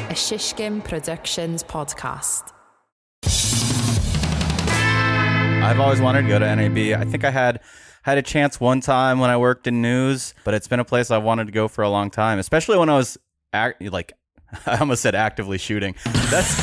a Shishkin Productions podcast. I've always wanted to go to NAB. I think I had a chance one time when I worked in news, but it's been a place I've wanted to go for a long time, especially when I was I almost said actively shooting. That's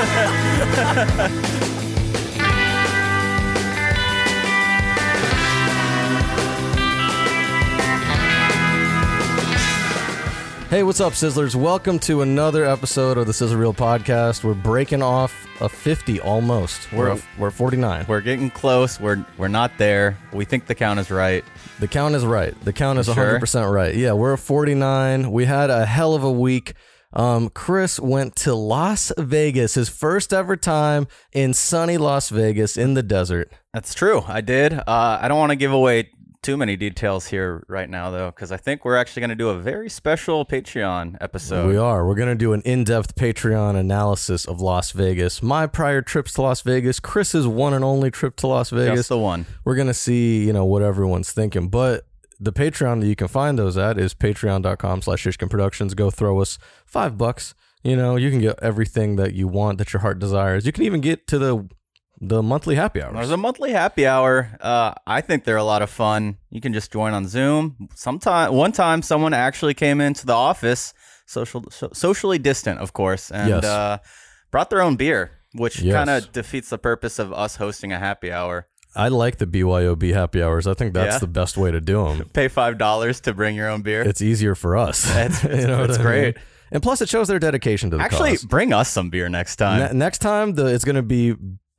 Hey, what's up, Sizzlers? Welcome to another episode of the Sizzle Reel podcast. We're breaking off a 50 almost. We're 49. We're getting close. We're not there. We think the count is right. The count is right. The count is Sure? 100% right. Yeah, we're at 49. We had a hell of a week. Chris went to Las Vegas, his first ever time in sunny Las Vegas in the desert. That's true. I did. I don't want to give away too many details here right now, though, because I think we're actually going to do a very special Patreon episode. We are. We're going to do an in-depth Patreon analysis of Las Vegas. My prior trips to Las Vegas, Chris's one and only trip to Las Vegas. Just the one. We're going to see, what everyone's thinking. But the Patreon that you can find those at is patreon.com/shishkinproductions. Go throw us $5. You can get everything that you want, that your heart desires. You can even get to the monthly happy hours. There's a monthly happy hour. I think they're a lot of fun. You can just join on Zoom. One time, someone actually came into the office, socially distant, of course, and brought their own beer, which kind of defeats the purpose of us hosting a happy hour. I like the BYOB happy hours. I think that's the best way to do them. Pay $5 to bring your own beer. It's easier for us. It's great. And plus, it shows their dedication to the cause. Actually, bring us some beer next time. Next time, it's going to be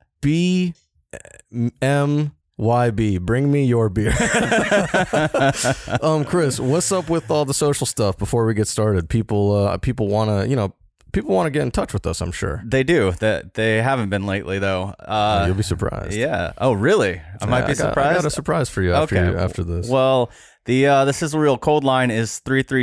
BMYB. Bring me your beer. Chris, what's up with all the social stuff before we get started? People want to get in touch with us, I'm sure. They do. They haven't been lately, though. You'll be surprised. Yeah. Oh, really? I might be surprised. I got a surprise for you after this. Well, the Sizzle Reel cold line is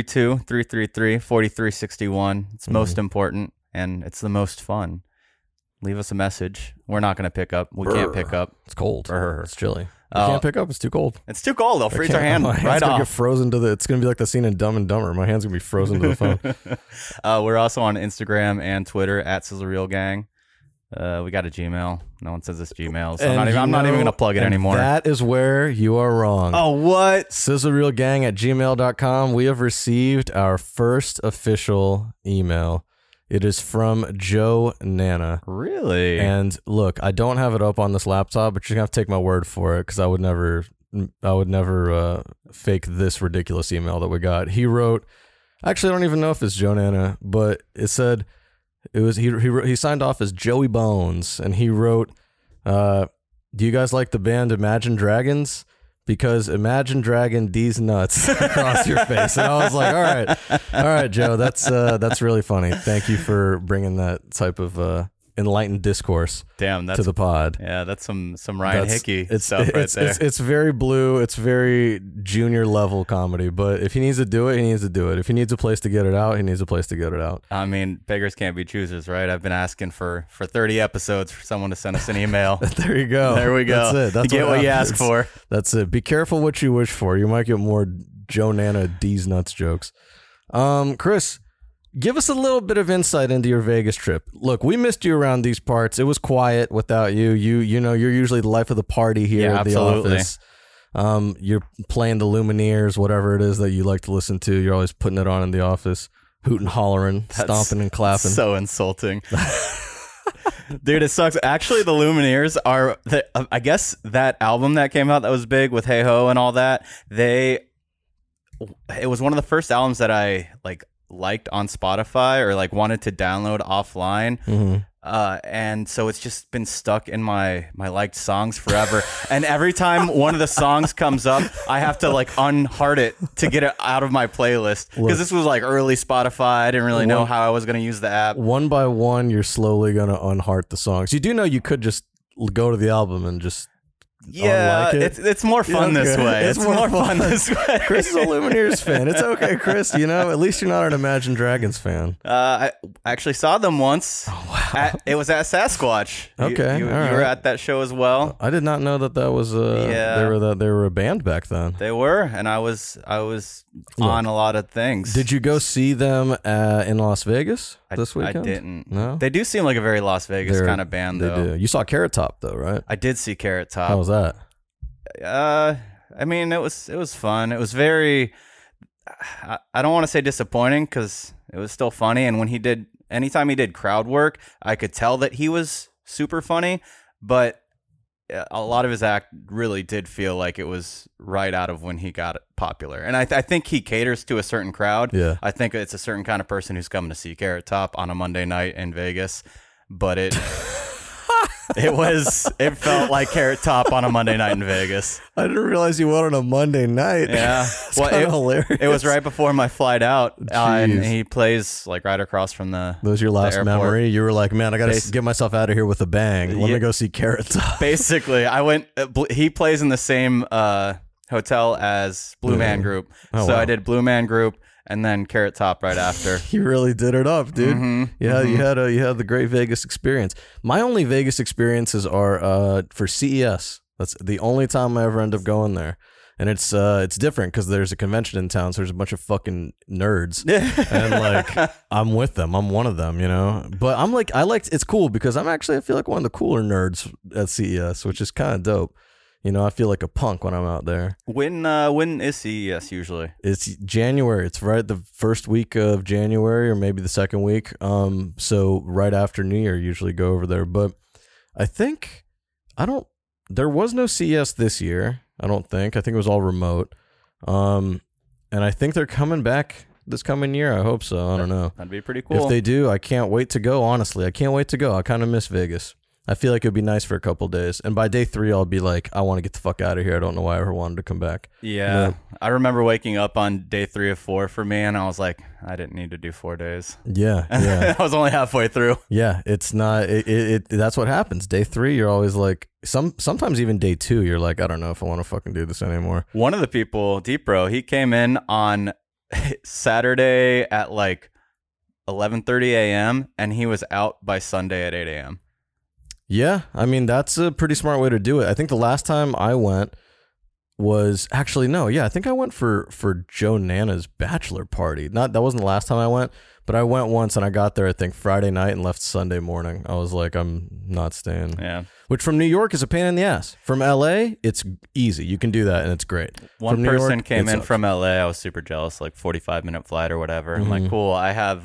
332-333-4361. It's most important, and it's the most fun. Leave us a message. We're not going to pick up. We can't pick up. It's cold. It's chilly. We can't pick up. It's too cold. It's too cold. They'll freeze our hand my right hand's gonna off. Get frozen to it's going to be like the scene in Dumb and Dumber. My hand's going to be frozen to the phone. We're also on Instagram and Twitter at Sizzle Reel Gang. We got a Gmail. No one says it's Gmail, so I'm not even going to plug it anymore. That is where you are wrong. Oh, what? SizzleReelGang@gmail.com. We have received our first official email. It is from Joe Nana. Really? And look, I don't have it up on this laptop, but you're gonna have to take my word for it because I would never fake this ridiculous email that we got. He wrote, actually, I don't even know if it's Joe Nana, but it said it was he signed off as Joey Bones, and he wrote, "Do you guys like the band Imagine Dragons? Because Imagine Dragon D's nuts across your face." And I was like, all right, Joe, that's really funny. Thank you for bringing that type of enlightened discourse to the pod. Yeah, that's some Ryan Hickey stuff right there. It's very blue. It's very junior level comedy. But if he needs to do it, he needs to do it. If he needs a place to get it out, he needs a place to get it out. I mean, beggars can't be choosers, right? I've been asking for 30 episodes for someone to send us an email. There you go. There we go. That's it. That's you get what you ask for. That's it. Be careful what you wish for. You might get more Joe Nana D's nuts jokes. Chris, give us a little bit of insight into your Vegas trip. Look, we missed you around these parts. It was quiet without you. You're usually the life of the party here at the office. You're playing the Lumineers, whatever it is that you like to listen to. You're always putting it on in the office, hooting, hollering, stomping and clapping. So insulting. Dude, it sucks. Actually, the Lumineers are, I guess that album that came out that was big with Hey Ho and all that, it was one of the first albums that I liked on Spotify or wanted to download offline. Mm-hmm. And so it's just been stuck in my liked songs forever. And every time one of the songs comes up, I have to unheart it to get it out of my playlist. Because this was early Spotify. I didn't really know how I was going to use the app. One by one, you're slowly going to unheart the songs. You do know you could just go to the album and just Yeah, it's more fun this way. It's more fun this way. Chris is a Lumineers fan. It's okay, Chris. At least you're not an Imagine Dragons fan. I actually saw them once. Oh, wow. It was at Sasquatch. Okay, you all were right. at that show as well. I did not know that was they were a band back then. They were, and I was on a lot of things. Did you go see them in Las Vegas this weekend? I didn't. No. They do seem like a very Las Vegas kind of band, They though. do. You saw Carrot Top though, right? I did see Carrot Top. How was that? I mean, it was fun. It was very. I don't want to say disappointing because it was still funny. And anytime he did crowd work, I could tell that he was super funny. But a lot of his act really did feel like it was right out of when he got popular. And I think he caters to a certain crowd. Yeah. I think it's a certain kind of person who's coming to see Carrot Top on a Monday night in Vegas. But it felt like Carrot Top on a Monday night in Vegas. I didn't realize you went on a Monday night. Yeah. It's kind of hilarious. It was right before my flight out. And Jeez. he plays like right across from the That was your last airport. memory. You were like, man, I got to get myself out of here with a bang. Let Yeah. me go see Carrot Top. Basically, I went. He plays in the same hotel as Blue Man Group, Oh, so wow. I did Blue Man Group and then Carrot Top right after. You really did it up, dude. Yeah, you had the great Vegas experience. My only Vegas experiences are for CES. That's the only time I ever end up going there. And it's different because there's a convention in town, so there's a bunch of fucking nerds, and like I'm with them. I'm one of them, you know. But I'm like, it's cool because I feel like one of the cooler nerds at CES, which is kind of dope. You know, I feel like a punk when I'm out there. When is CES usually? It's January. It's right the first week of January or maybe the second week. So right after New Year, usually go over there. But I think there was no CES this year. I don't think. I think it was all remote. And I think they're coming back this coming year. I hope so. I don't know. That'd be pretty cool. If they do, I can't wait to go. Honestly, I can't wait to go. I kind of miss Vegas. I feel like it'd be nice for a couple days. And by day 3, I'll be like, I want to get the fuck out of here. I don't know why I ever wanted to come back. Yeah. I remember waking up on day 3 of 4 for me, and I was like, I didn't need to do 4 days. Yeah. Yeah. I was only halfway through. Yeah, it's not. That's what happens. Day 3, you're always like. Sometimes even day 2, you're like, I don't know if I want to fucking do this anymore. One of the people, Deep Bro, he came in on Saturday at like 11:30 a.m. and he was out by Sunday at 8 a.m. Yeah, I mean that's a pretty smart way to do it. I think the last time I went was actually no. Yeah, I think I went for Joe Nana's bachelor party. That wasn't the last time I went. But I went once and I got there, I think, Friday night and left Sunday morning. I was like, I'm not staying. Yeah. Which from New York is a pain in the ass. From LA, it's easy. You can do that and it's great. One From New person York, came it in sucks. from LA. I was super jealous, like 45-minute flight or whatever. I'm like, cool. I have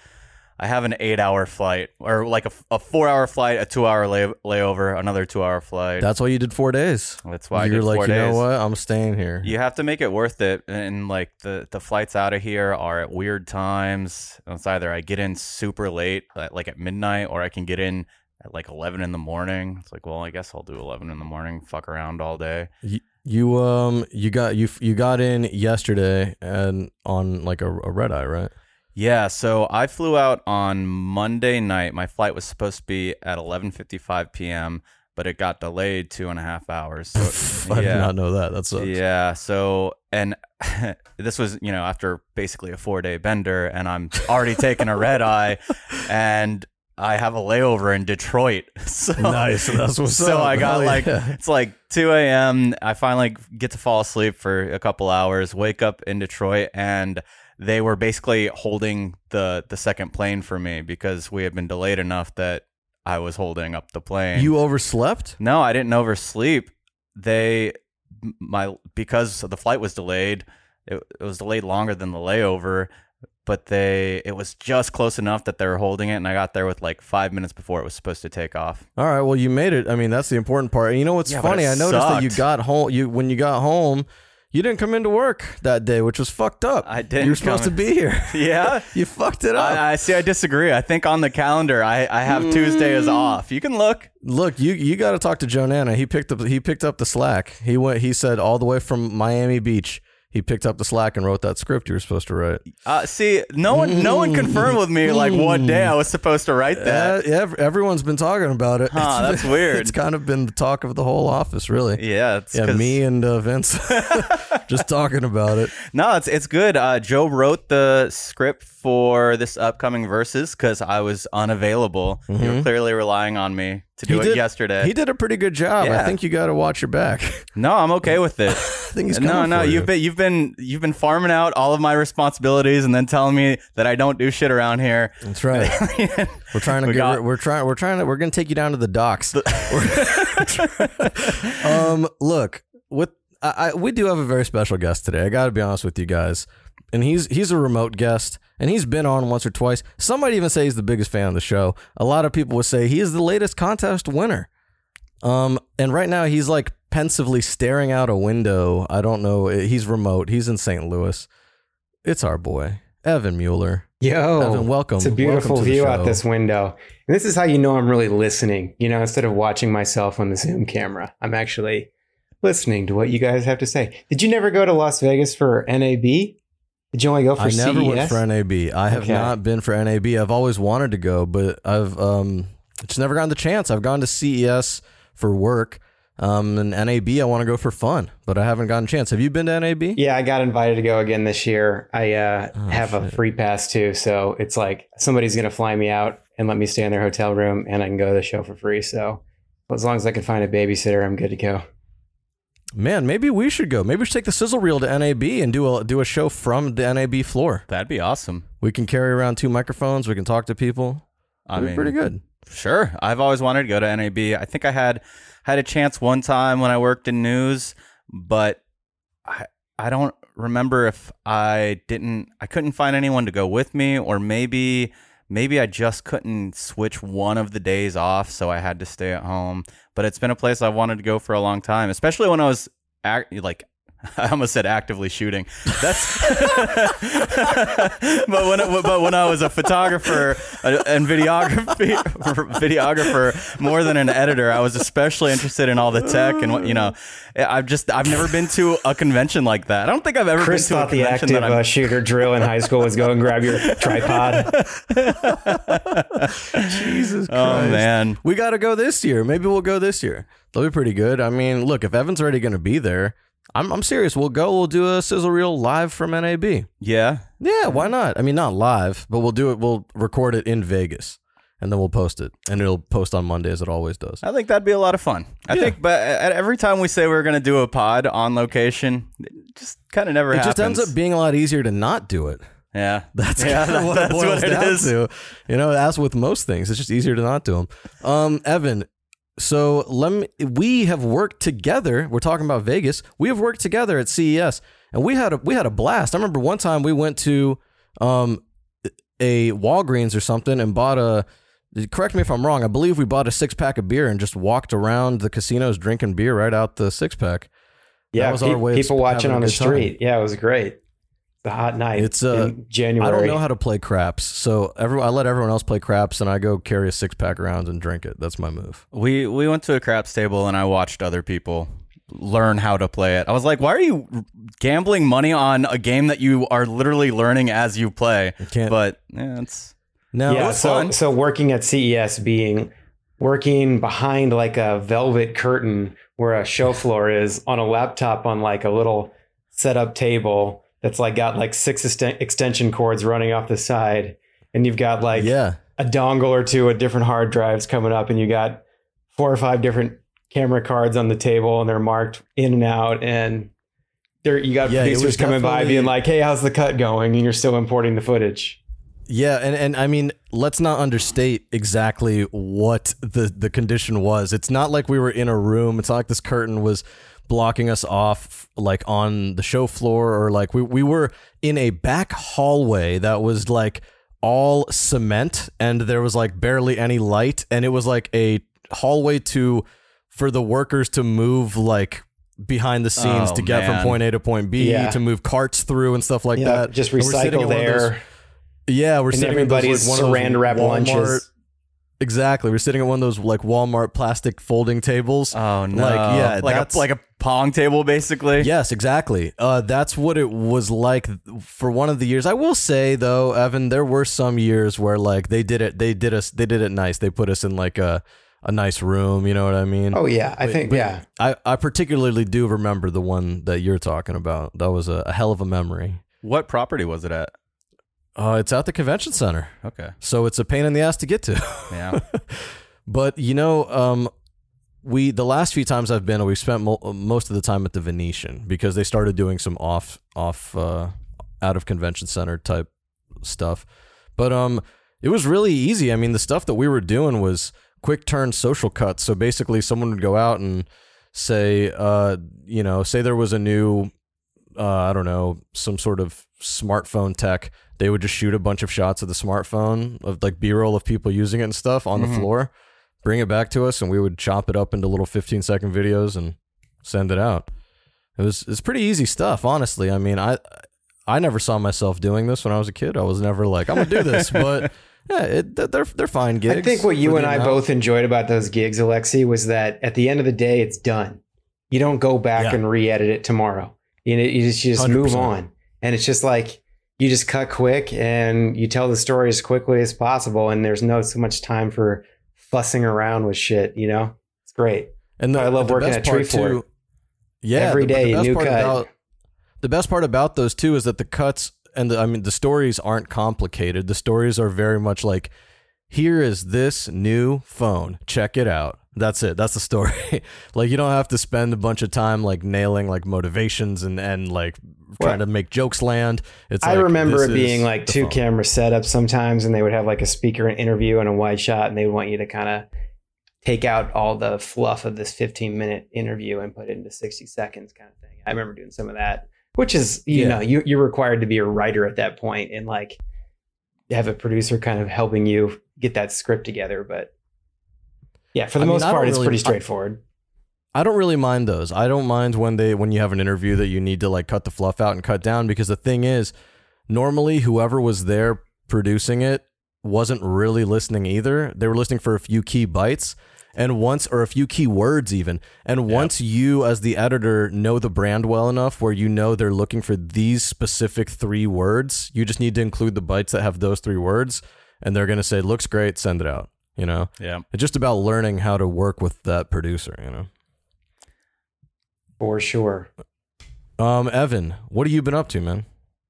an 8-hour flight or like a 4-hour flight, a 2-hour layover, another 2-hour flight. That's why you did 4 days. That's why I You're did 4 like, days. you know what? I'm staying here. You have to make it worth it, and like the flights out of here are at weird times. It's either I get in super late, like at midnight, or I can get in at like 11 in the morning. It's like, well, I guess I'll do 11 in the morning, fuck around all day. You got in yesterday and on like a red eye, right? Yeah, so I flew out on Monday night. My flight was supposed to be at 11:55 p.m., but it got delayed 2.5 hours. So, I did not know that. That sucks. Yeah, so, and this was, after basically a 4-day bender, and I'm already taking a red eye, and I have a layover in Detroit. So, Nice. That's what's up. So I got Hell yeah. it's like 2 a.m. I finally get to fall asleep for a couple hours, wake up in Detroit, and they were basically holding the second plane for me because we had been delayed enough that I was holding up the plane. You overslept? No, I didn't oversleep. Because the flight was delayed, it was delayed longer than the layover, but it was just close enough that they were holding it, and I got there with like 5 minutes before it was supposed to take off. All right. Well, you made it. I mean, that's the important part. And you know what's Yeah, but funny? it I noticed that you sucked. got home. When you got home, you didn't come into work that day, which was fucked up. I didn't You were supposed to come be here. Yeah? You fucked it up. I see. I disagree. I think on the calendar, I have Tuesday as off. You can look. Look, you got to talk to Joe Nana. He picked up the slack. He said all the way from Miami Beach. He picked up the slack and wrote that script you were supposed to write. See, no one confirmed with me like what day I was supposed to write that. Everyone's been talking about it. That's weird. It's kind of been the talk of the whole office, really. Yeah, it's Yeah, 'cause- me and Vince. just talking about it. No, it's good. Joe wrote the script for this upcoming Versus because I was unavailable. You were clearly relying on me to do it yesterday. He did a pretty good job. Yeah. I think you got to watch your back. No, I'm okay with it. I think he's coming no. for you. You've been farming out all of my responsibilities and then telling me that I don't do shit around here. That's right. We're trying to we're going to take you down to the docks. Look, we do have a very special guest today. I got to be honest with you guys. And he's a remote guest, and he's been on once or twice. Some might even say he's the biggest fan of the show. A lot of people would say he is the latest contest winner. And right now he's like pensively staring out a window. I don't know. He's remote. He's in St. Louis. It's our boy, Evan Mueller. Yo, Evan, welcome. It's a beautiful Welcome to the view show. out this window. And this is how you know I'm really listening. Instead of watching myself on the Zoom camera, I'm actually listening to what you guys have to say. Did you never go to Las Vegas for NAB? Did you only go for I never CES? went for NAB. I have not been for NAB. I've always wanted to go, but I've just never gotten the chance. I've gone to CES for work, and NAB I want to go for fun, but I haven't gotten a chance. Have you been to NAB? Yeah, I got invited to go again this year. I have a free pass too, so it's like somebody's going to fly me out and let me stay in their hotel room, and I can go to the show for free. So as long as I can find a babysitter, I'm good to go. Man, maybe we should go. Maybe we should take the sizzle reel to NAB and do a show from the NAB floor. That'd be awesome. We can carry around 2 microphones. We can talk to people. I mean, pretty good. Sure. I've always wanted to go to NAB. I think I had a chance one time when I worked in news, but I don't remember if I couldn't find anyone to go with me, or maybe I just couldn't switch one of the days off, so I had to stay at home. But it's been a place I wanted to go for a long time, especially when I was I almost said actively shooting. That's but when I was a photographer and videographer more than an editor, I was especially interested in all the tech and I've never been to a convention like that. I don't think I've ever Chris been to a thought the convention active shooter drill in high school was go and grab your tripod. Jesus Christ. Oh man, we got to go this year. Maybe we'll go this year. That'll be pretty good. I mean, look, if Evan's already going to be there, I'm serious. We'll go. We'll do a sizzle reel live from NAB. yeah. Yeah, why not? I mean, not live, but we'll do it. We'll record it in Vegas, and then we'll post it, and it'll post on Monday as it always does. I think that'd be a lot of fun. I think, but every time we say we're going to do a pod on location, it just kind of never happens. It just ends up being a lot easier to not do it. Yeah, That's kind of what it boils down to. As with most things, it's just easier to not do them. Evan, so we have worked together. We're talking about Vegas. We have worked together at CES, and we had a blast. I remember one time we went to a Walgreens or something and bought correct me if I'm wrong, I believe we bought a 6-pack of beer and just walked around the casinos drinking beer right out the 6-pack. Yeah, that was our way of people watching having a on the good time. street. Yeah, it was great. It's a hot night. It's in January. I don't know how to play craps, so I let everyone else play craps, and I go carry a 6-pack around and drink it. That's my move. We went to a craps table and I watched other people learn how to play it. I was like, why are you gambling money on a game that you are literally learning as you play? But it's fun. So working at CES, working behind like a velvet curtain where a show floor is on a laptop on like a little setup table that's like got like 6 extension cords running off the side, and you've got like a dongle or 2 of different hard drives coming up, and you got 4 or 5 different camera cards on the table, and they're marked in and out, and you got producers coming by being like, hey, how's the cut going? And you're still importing the footage. Yeah, and I mean, let's not understate exactly what the condition was. It's not like we were in a room. It's not like this curtain was blocking us off like on the show floor, or like we were in a back hallway that was like all cement, and there was like barely any light, and it was like a hallway for the workers to move like behind the scenes to get from point A to point B, to move carts through and stuff like that. Just recycle there. We're sitting everybody's at one saran wrap lunches. Exactly. We're sitting at one of those like Walmart plastic folding tables. Oh no. Like a pong table basically. Yes, exactly. That's what it was like for one of the years. I will say though, Evan, there were some years where like they did it nice. They put us in like a a nice room. You know what I mean? Oh yeah, I think yeah. I particularly do remember the one that you're talking about. That was a hell of a memory. What property was it at? It's at the convention center. Okay. So it's a pain in the ass to get to. Yeah. But you know, the last few times I've been, we spent most of the time at the Venetian because they started doing some off out of convention center type stuff. But it was really easy. I mean, the stuff that we were doing was quick turn social cuts. So basically, someone would go out and say, say there was a new, I don't know, some sort of smartphone tech. They would just shoot a bunch of shots of the smartphone of like B-roll of people using it and stuff on the floor, bring it back to us, and we would chop it up into little 15-second videos and send it out. It's pretty easy stuff, honestly. I mean, I never saw myself doing this when I was a kid. I was never like, I'm gonna do this, but yeah, they're fine gigs. I think what you and I both enjoyed about those gigs, Alexi, was that at the end of the day, it's done. You don't go back and re-edit it tomorrow. You just move on, and it's just like you just cut quick and you tell the story as quickly as possible, and there's no so much time for fussing around with shit. You know, it's great. And I love working at Treefort. Yeah, every day new cut. The best part about those two is that the cuts and the stories aren't complicated. The stories are very much like, here is this new phone. Check it out. That's it. That's the story. Like, you don't have to spend a bunch of time like nailing like motivations and like trying to make jokes land. It's I remember it being like two camera setups sometimes, and they would have like a speaker and interview and a wide shot, and they would want you to kind of take out all the fluff of this 15-minute interview and put it into 60 seconds kind of thing. I remember doing some of that, which is, you know, you're required to be a writer at that point and like have a producer kind of helping you get that script together. But yeah, for the most part, it's pretty straightforward. I don't really mind those. I don't mind when you have an interview that you need to like cut the fluff out and cut down, because the thing is, normally whoever was there producing it wasn't really listening either. They were listening for a few key bites or a few key words even. And once you as the editor know the brand well enough where you know they're looking for these specific 3 words, you just need to include the bites that have those 3 words, and they're going to say, looks great, send it out, you know? Yeah. It's just about learning how to work with that producer, you know? For sure. Evan, what have you been up to, man?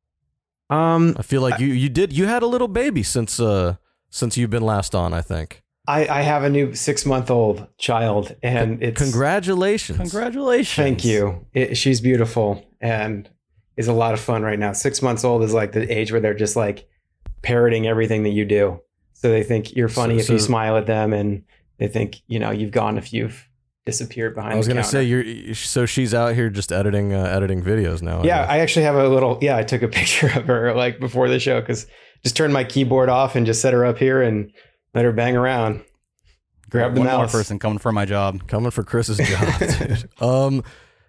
I feel like you had a little baby since you've been last on, I think. I have a new 6-month-old child, and it's congratulations. Thank you. She's beautiful and is a lot of fun right now. 6 months old is like the age where they're just like parroting everything that you do. So they think you're funny if you smile at them, and they think, you know, you've gone if you've disappeared behind. I was going to say so she's out here just editing videos now. Yeah, I actually have a little. Yeah, I took a picture of her like before the show, because just turned my keyboard off and just set her up here and let her bang around. Grab the mouse. One more person coming for my job. Coming for Chris's job, dude.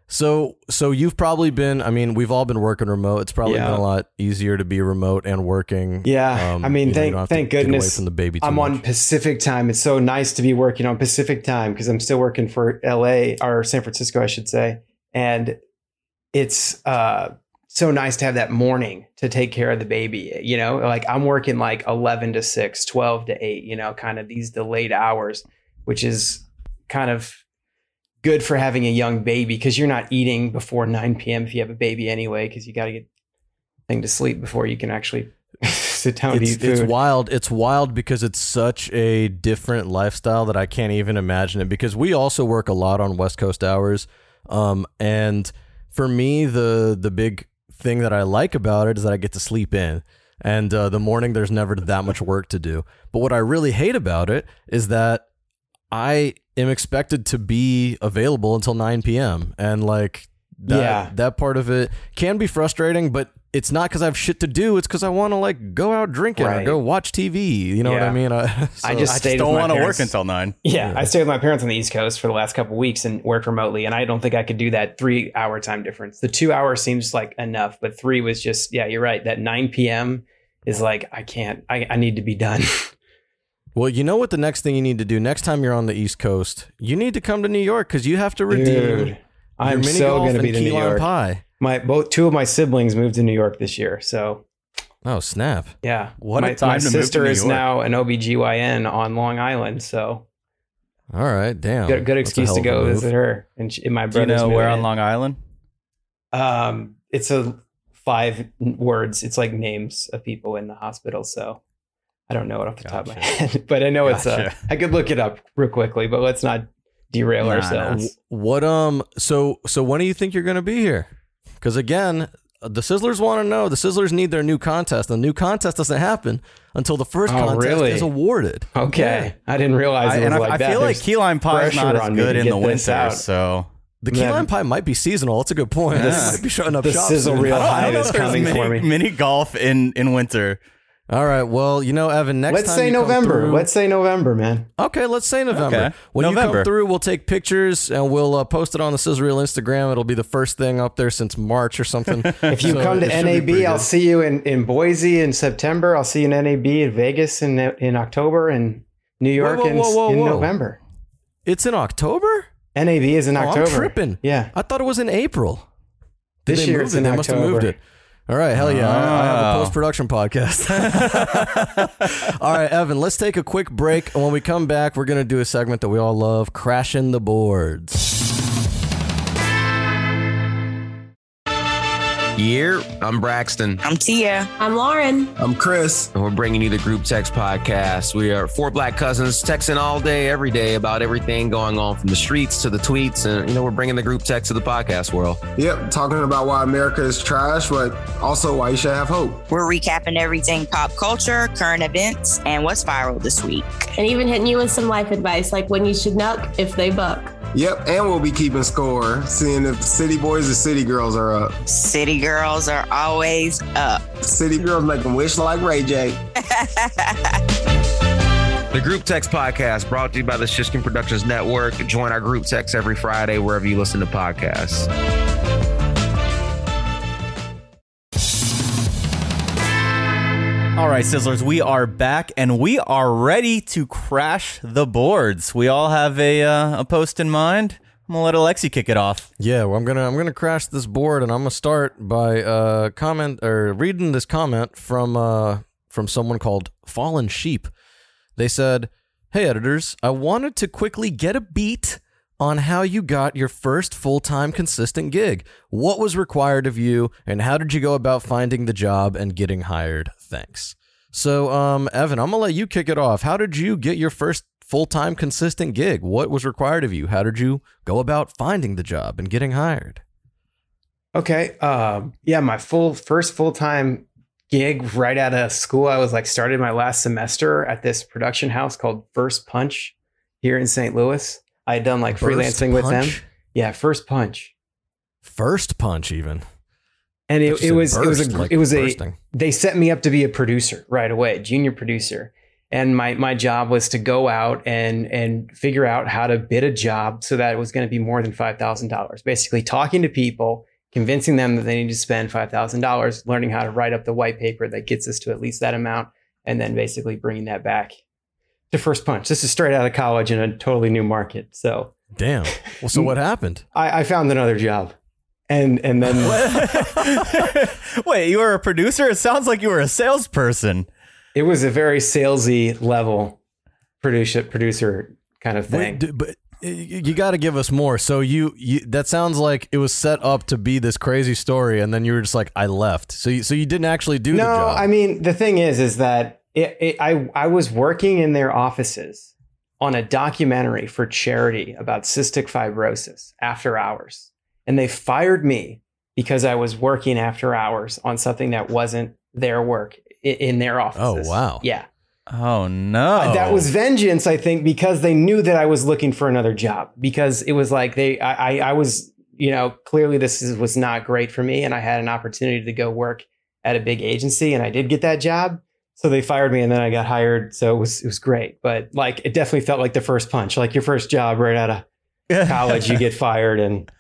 So you've probably been, I mean, we've all been working remote. It's probably been a lot easier to be remote and working. Yeah. I mean, thank goodness from the baby I'm on Pacific time. It's so nice to be working on Pacific time, because I'm still working for LA or San Francisco, I should say. And it's so nice to have that morning to take care of the baby. You know, like I'm working like 11 to 6, 12 to 8, you know, kind of these delayed hours, which is kind of good for having a young baby, because you're not eating before 9 p.m. if you have a baby anyway, because you got to get thing to sleep before you can actually sit down and eat food. It's wild. It's wild because it's such a different lifestyle that I can't even imagine it, because we also work a lot on West Coast hours. And for me, the big thing that I like about it is that I get to sleep in. And the morning, there's never that much work to do. But what I really hate about it is that I am expected to be available until 9 p.m. And like that part of it can be frustrating, but it's not because I have shit to do. It's because I want to like go out drinking or go watch TV. You know what I mean? I just don't want to work until 9. Yeah, I stayed with my parents on the East Coast for the last couple of weeks and worked remotely. And I don't think I could do that 3-hour time difference. The 2 hours seems like enough, but 3 was just, you're right. That 9 p.m. is like, I can't, I need to be done. Well, you know what the next thing you need to do next time you're on the East Coast? You need to come to New York, because you have to redeem I'm so going to be to New York. Pie. Two of my siblings moved to New York this year, so. Oh, snap. Yeah. What a time my to move to sister New is York. now an OBGYN on Long Island, so. All right, damn. Good excuse to go visit her. And my Do you brother's know where on moving Long Island? in. It's 5 words. It's like names of people in the hospital. So I don't know it off the top of my head, but I know it's I could look it up real quickly, but let's not derail ourselves. What so when do you think you're going to be here? Because again, the Sizzlers want to know. The Sizzlers need their new contest. The new contest doesn't happen until the first contest is awarded. Okay, I didn't realize it was I that. feel like key lime pie is not as good in the winter. Out. So the key lime pie might be seasonal. That's a good point. Yeah. This might be shutting up The shop sizzle soon. reel I high don't know is if there's coming for me. mini golf in winter. All right. Well, Evan, next Let's time say you come November. through- Let's say November, man. Okay, let's say November. Okay. When you November. come through, we'll take pictures and we'll post it on the Sizzle Reel Instagram. It'll be the first thing up there since March or something. If you come to NAB, I'll see you in Boise in September. I'll see you in NAB in Vegas in October, and New York in November. It's in October? NAB is in October. I'm tripping. Yeah. I thought it was in April. This year it's in They must have moved October. it. All right, hell yeah. I have a Oh. post-production podcast. All right, Evan, let's take a quick break. And when we come back, we're going to do a segment that we all love, Crashing the Boards. Yeah, I'm Braxton. I'm Tia. I'm Lauren. I'm Chris. And we're bringing you the Group Text Podcast. We are 4 black cousins texting all day, every day about everything going on from the streets to the tweets. And, we're bringing the group text to the podcast world. Yep, talking about why America is trash, but also why you should have hope. We're recapping everything pop culture, current events, and what's viral this week. And even hitting you with some life advice, like when you should nuck if they buck. Yep, and we'll be keeping score, seeing if city boys or city girls are up. City girls are always up. City girls make them wish like Ray J. The Group Text Podcast brought to you by the Shishkin Productions Network. Join our group text every Friday wherever you listen to podcasts. All right, Sizzlers, we are back and we are ready to crash the boards. We all have a post in mind. I'm gonna let Alexi kick it off. Yeah, well, I'm gonna crash this board, and I'm gonna start by reading this comment from someone called Fallen Sheep. They said, "Hey editors, I wanted to quickly get a beat on how you got your first full-time consistent gig. What was required of you, and how did you go about finding the job and getting hired? Thanks." So, Evan, I'm gonna let you kick it off. How did you get your first full-time consistent gig? What was required of you? How did you go about finding the job and getting hired? Okay. My first full-time gig right out of school, I was started my last semester at this production house called First Punch here in St. Louis. I had done freelancing with them. Yeah, First Punch. First Punch, even. And it was bursting. they set me up to be a producer right away, junior producer. And my job was to go out and figure out how to bid a job so that it was going to be more than $5,000. Basically talking to people, convincing them that they need to spend $5,000, learning how to write up the white paper that gets us to at least that amount, and then basically bringing that back to First Punch. This is straight out of college in a totally new market. So damn. Well, so what happened? I found another job. And then Wait, you were a producer? It sounds like you were a salesperson. it was a very salesy level producer kind of thing. But you got to give us more. So you that sounds like it was set up to be this crazy story, and then you were just like, I left. So you didn't actually do the job. No, I mean, the thing is that I was working in their offices on a documentary for charity about cystic fibrosis after hours. And they fired me because I was working after hours on something that wasn't their work in their offices. Oh, wow. Yeah. Oh, no. That was vengeance, I think, because they knew that I was looking for another job, because it was like I was, clearly was not great for me. And I had an opportunity to go work at a big agency, and I did get that job. So they fired me, and then I got hired. So it was great. But it definitely felt like the First Punch, like your first job right out of college, you get fired. And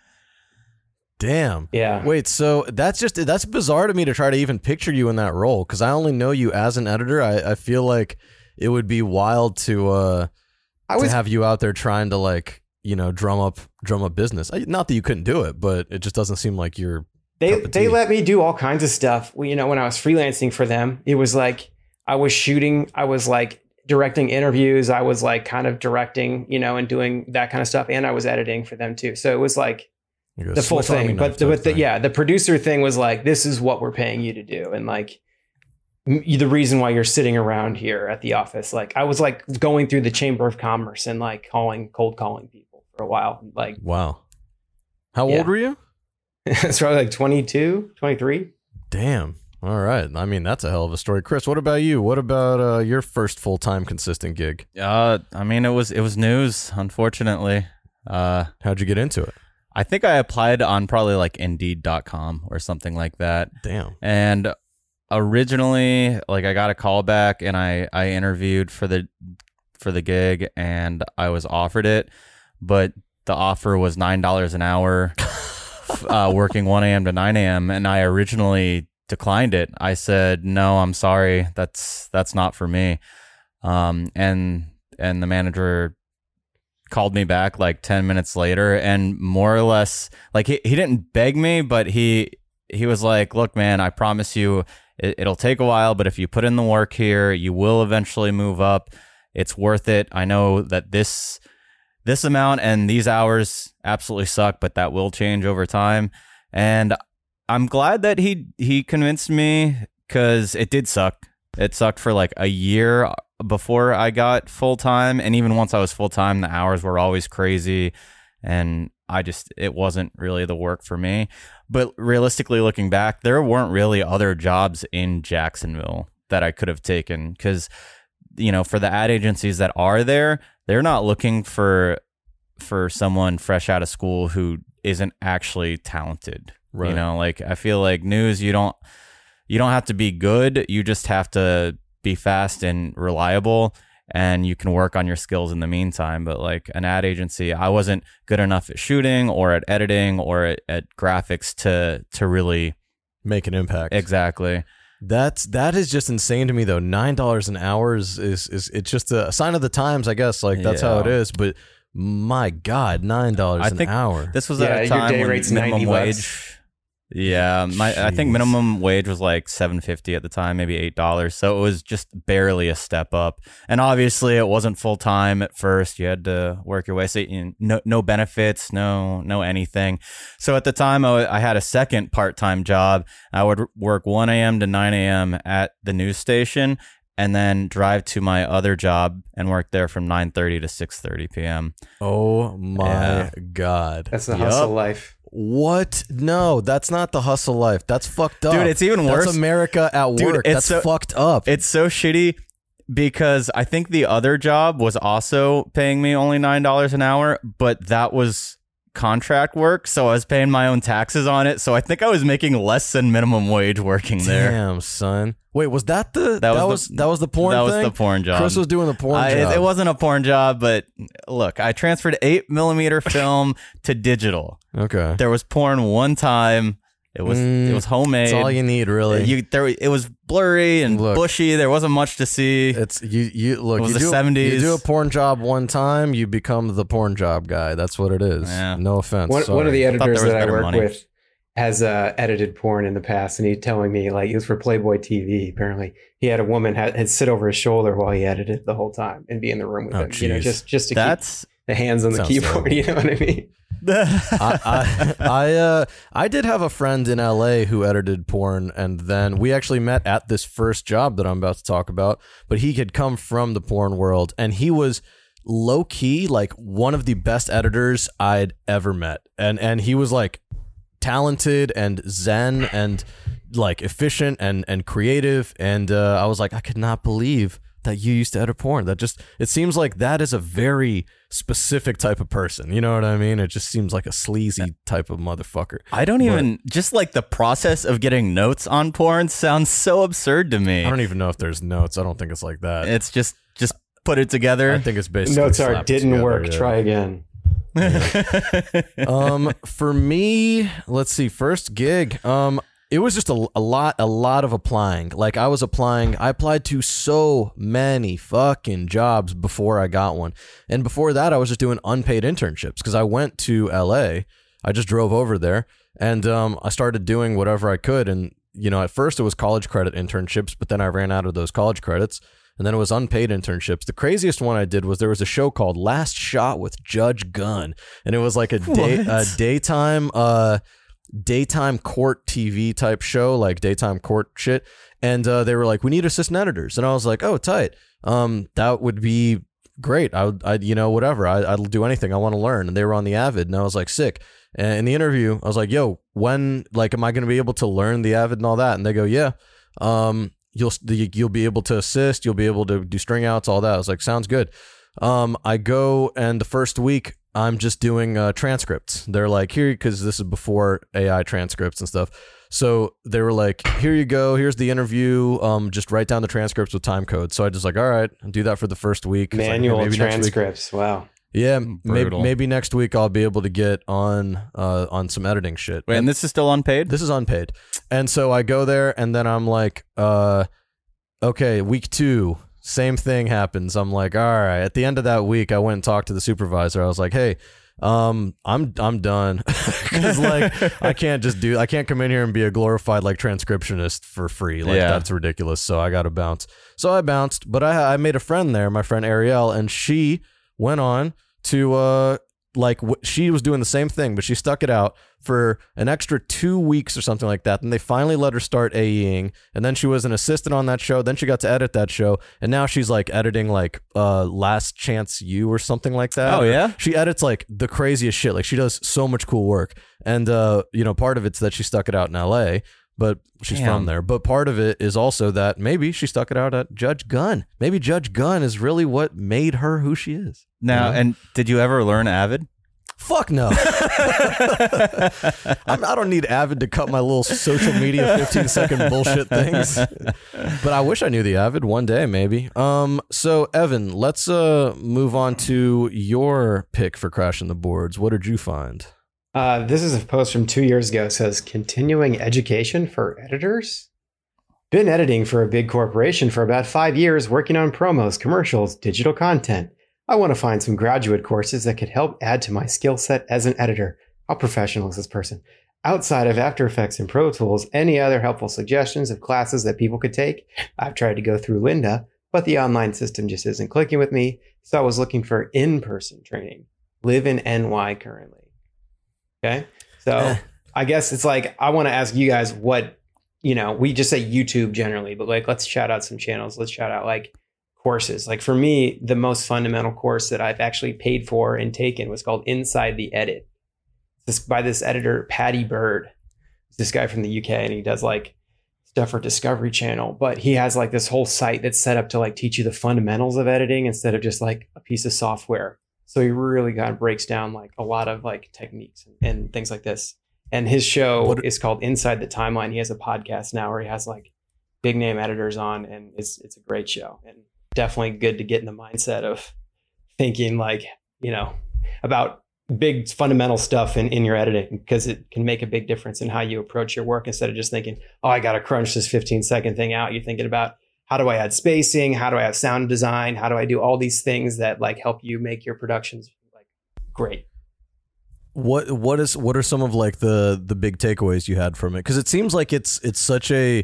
damn. Yeah. Wait, so that's bizarre to me to try to even picture you in that role, because I only know you as an editor. I feel like it would be wild to have you out there trying to drum up business. Not that you couldn't do it, but it just doesn't seem like you're. They let me do all kinds of stuff. When I was freelancing for them, it was like I was shooting. I was directing interviews. I was like kind of directing, and doing that kind of stuff. And I was editing for them too. So it was like the full thing. But the producer thing was like, this is what we're paying you to do. And like the reason why you're sitting around here at the office. Like I was like going through the Chamber of Commerce and like cold calling people for a while. Like, wow. How old were you? It's probably like 22, 23. Damn. All right. I mean, that's a hell of a story. Chris, what about you? What about your first full-time consistent gig? I mean, it was news, unfortunately. How'd you get into it? I think I applied on probably like Indeed.com or something like that. Damn. And originally, like I got a call back and I interviewed for the gig and I was offered it, but the offer was $9 an hour, working 1 a.m. to 9 a.m. And I originally declined it. I said, no, I'm sorry. That's not for me. And the manager called me back like 10 minutes later and more or less like he didn't beg me, but he was like, look, man, I promise you it'll take a while, but if you put in the work here, you will eventually move up. It's worth it. I know that this amount and these hours absolutely suck, but that will change over time. And I'm glad that he convinced me because it did suck. It sucked for like a year before I got full-time. And even once I was full-time, the hours were always crazy. And it wasn't really the work for me. But realistically looking back, there weren't really other jobs in Jacksonville that I could have taken because, for the ad agencies that are there, they're not looking for someone fresh out of school who isn't actually talented. Right. Like I feel like news, you don't have to be good. You just have to be fast and reliable, and you can work on your skills in the meantime. But like an ad agency, I wasn't good enough at shooting or at editing or at graphics to really make an impact. Exactly. That is just insane to me though. $9 an hour is it's just a sign of the times, I guess. Like that's how it is. But my God, $9 an hour. This was at a time your day when rate's minimum $90. wage. Yeah, I think minimum wage was like $7.50 at the time, maybe $8. So it was just barely a step up. And obviously, it wasn't full time at first. You had to work your way. So no benefits, no anything. So at the time, I had a second part-time job. I would work 1 a.m. to 9 a.m. at the news station, and then drive to my other job and work there from 9:30 to 6:30 p.m. Oh my God, that's the hustle life. What? No, that's not the hustle life. That's fucked up. Dude, it's even worse. That's America at work. That's fucked up. It's so shitty because I think the other job was also paying me only $9 an hour, but that was contract work, so I was paying my own taxes on it. So I think I was making less than minimum wage working there. Damn, son. Wait, was that the that was the porn that thing? Was the porn job. Chris was doing the porn job. It wasn't a porn job, but look, I transferred 8mm film to digital. Okay. There was porn one time. It was homemade. That's all you need, really. It was blurry and bushy. There wasn't much to see. It's you look. It was the 70s. You do a porn job one time, you become the porn job guy. That's what it is. Yeah. No offense. One of the editors that I work with has edited porn in the past, and he's telling me like it was for Playboy TV. Apparently, he had a woman had sit over his shoulder while he edited the whole time and be in the room with him. Geez. Just to keep the hands on the keyboard. Terrible. You know what I mean? I did have a friend in LA who edited porn, and then we actually met at this first job that I'm about to talk about. But he had come from the porn world, and he was low key like one of the best editors I'd ever met, and he was like talented and zen and like efficient and creative, and I was like, I could not believe that you used to edit porn. That just, it seems like that is a very specific type of person. You know what I mean? It just seems like a sleazy type of motherfucker. I don't even, just like the process of getting notes on porn sounds so absurd to me. I don't even know if there's notes. I don't think it's like that. It's just put it together. I think it's basically notes are didn't work. Yeah. Try again. For me, let's see, first gig. It was just a lot of applying. Like I applied to so many fucking jobs before I got one. And before that, I was just doing unpaid internships because I went to LA. I just drove over there and I started doing whatever I could. And, at first it was college credit internships, but then I ran out of those college credits. and then it was unpaid internships. The craziest one I did was there was a show called Last Shot with Judge Gunn, and it was like a daytime court TV type show, like daytime court shit. And they were like, we need assistant editors, and I was like, oh, tight. That would be great. I'd whatever. I'll do anything. I want to learn. And they were on the Avid, and I was like, sick. And in the interview, I was like, yo, when, like, am I going to be able to learn the Avid and all that? And they go, yeah. You'll be able to assist. You'll be able to do string outs, all that. I was like, sounds good. I go, and the first week I'm just doing transcripts. They're like, here, because this is before AI transcripts and stuff. So they were like, here you go. Here's the interview. Just write down the transcripts with time code. So I just like, all right, I'll do that for the first week. Manual like, maybe transcripts. Wow. Yeah, maybe next week I'll be able to get on some editing shit. Wait, and this is still unpaid? This is unpaid. And so I go there, and then I'm like, okay, week 2, same thing happens. I'm like, all right. At the end of that week, I went and talked to the supervisor. I was like, hey, I'm done, because like I can't come in here and be a glorified like transcriptionist for free. Like that's ridiculous. So I got to bounce. So I bounced, but I made a friend there, my friend Ariel, and she went on to she was doing the same thing, but she stuck it out for an extra 2 weeks or something like that. And they finally let her start AEing, and then she was an assistant on that show. Then she got to edit that show, and now she's like editing like Last Chance U or something like that. Oh yeah, she edits like the craziest shit. Like she does so much cool work, and part of it's that she stuck it out in LA, but she's from there. But part of it is also that maybe she stuck it out at Judge Gunn. Maybe Judge Gunn is really what made her who she is. Now, and did you ever learn Avid? Fuck no. I don't need Avid to cut my little social media 15-second bullshit things. But I wish I knew the Avid one day, maybe. So, Evan, let's move on to your pick for Crashing the Boards. What did you find? This is a post from 2 years ago. It says, continuing education for editors? Been editing for a big corporation for about 5 years, working on promos, commercials, digital content. I want to find some graduate courses that could help add to my skill set as an editor. How professional is this person? Outside of After Effects and Pro Tools, any other helpful suggestions of classes that people could take? I've tried to go through Lynda, but the online system just isn't clicking with me, so I was looking for in-person training. Live in NY currently. Okay? So I guess it's like, I want to ask you guys what, we just say YouTube generally, but like, let's shout out some channels. Let's shout out like courses. Like for me, the most fundamental course that I've actually paid for and taken was called Inside the Edit. This by this editor, Paddy Bird. This guy from the UK, and he does like stuff for Discovery Channel, but he has like this whole site that's set up to like teach you the fundamentals of editing instead of just like a piece of software. So he really kind of breaks down like a lot of like techniques and things like this. And his show is called Inside the Timeline. He has a podcast now where he has like big name editors on, and it's a great show, and definitely good to get in the mindset of thinking like, about big fundamental stuff in your editing, because it can make a big difference in how you approach your work. Instead of just thinking, oh, I got to crunch this 15-second thing out. You're thinking about, how do I add spacing? How do I have sound design? How do I do all these things that like help you make your productions like great? What are some of like the big takeaways you had from it? Because it seems like it's such a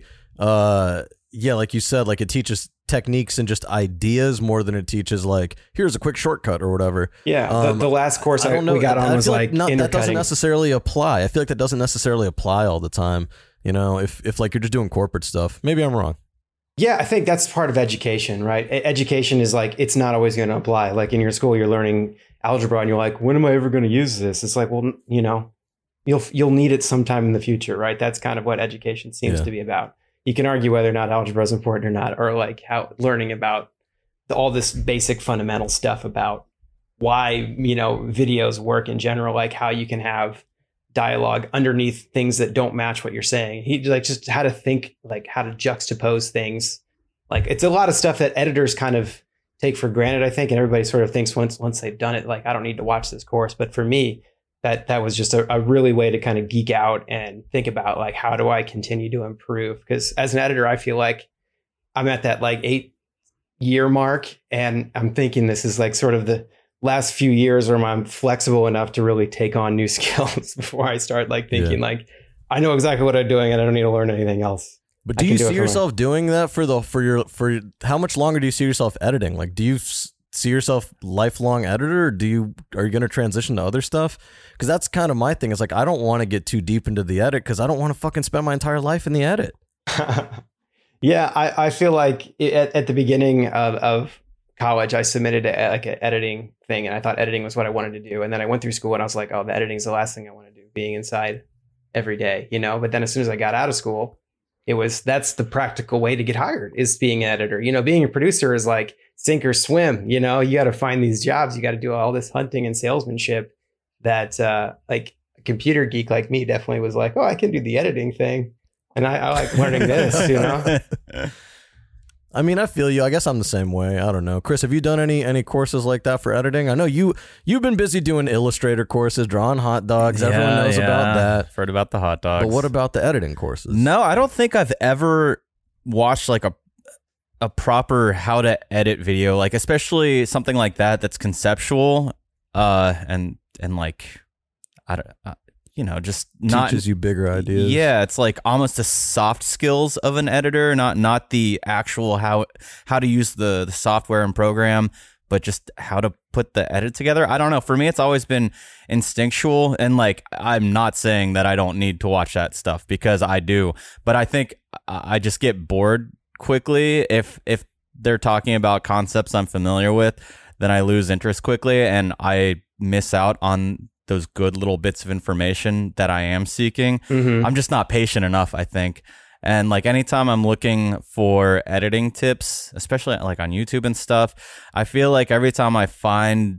like you said, like it teaches techniques and just ideas more than it teaches like, here's a quick shortcut or whatever. Yeah, the last course we got on was like that doesn't necessarily apply. I feel like that doesn't necessarily apply all the time. If like you're just doing corporate stuff. Maybe I'm wrong. Yeah, I think that's part of education, right? Education is like, it's not always going to apply. Like in your school, you're learning algebra and you're like, when am I ever going to use this? It's like, well, you'll need it sometime in the future, right? That's kind of what education seems to be about. You can argue whether or not algebra is important or not, or like how learning about all this basic fundamental stuff about why, videos work in general, like how you can have dialogue underneath things that don't match what you're saying. He like just how to think, like how to juxtapose things. Like it's a lot of stuff that editors kind of take for granted, I think, and everybody sort of thinks once they've done it, like I don't need to watch this course. But for me, that was just a really way to kind of geek out and think about like, how do I continue to improve? Because as an editor, I feel like I'm at that like 8-year mark, and I'm thinking this is like sort of the last few years where I'm flexible enough to really take on new skills before I start like thinking like, I know exactly what I'm doing and I don't need to learn anything else. But do you see yourself doing that for how much longer do you see yourself editing? Like, do you see yourself lifelong editor, or are you going to transition to other stuff? Because that's kind of my thing. It's like, I don't want to get too deep into the edit because I don't want to fucking spend my entire life in the edit. Yeah, I feel like at the beginning of college, I submitted like an editing thing, and I thought editing was what I wanted to do. And then I went through school and I was like, oh, the editing is the last thing I want to do, being inside every day, you know? But then as soon as I got out of school, that's the practical way to get hired, is being an editor. You know, being a producer is like sink or swim, you know, you got to find these jobs. You got to do all this hunting and salesmanship that like a computer geek like me definitely was like, oh, I can do the editing thing. And I like learning this, you know? I mean, I feel you. I guess I'm the same way. I don't know. Chris, have you done any courses like that for editing? I know you've been busy doing Illustrator courses, drawing hot dogs. Everyone knows about that. Heard about the hot dogs. But what about the editing courses? No, I don't think I've ever watched like a proper how to edit video, like especially something like that's conceptual and like I don't you know, just not teaches you bigger ideas. Yeah, it's like almost the soft skills of an editor, not the actual how to use the software and program, but just how to put the edit together. I don't know. For me, it's always been instinctual, and like I'm not saying that I don't need to watch that stuff, because I do, but I think I just get bored quickly if they're talking about concepts I'm familiar with. Then I lose interest quickly, and I miss out on those good little bits of information that I am seeking. Mm-hmm. I'm just not patient enough, I think. And like anytime I'm looking for editing tips, especially like on YouTube and stuff, I feel like every time I find